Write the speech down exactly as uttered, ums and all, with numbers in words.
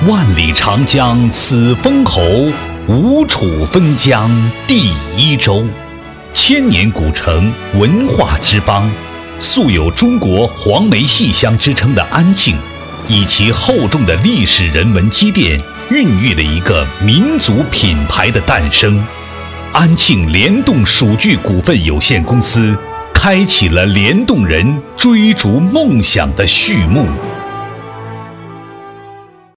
万里长江此封侯，吴楚分疆第一州。千年古城，文化之邦，素有中国黄梅戏乡之称的安庆，以其厚重的历史人文积淀，孕育了一个民族品牌的诞生。安庆联动蜀剧股份有限公司开启了联动人追逐梦想的序幕。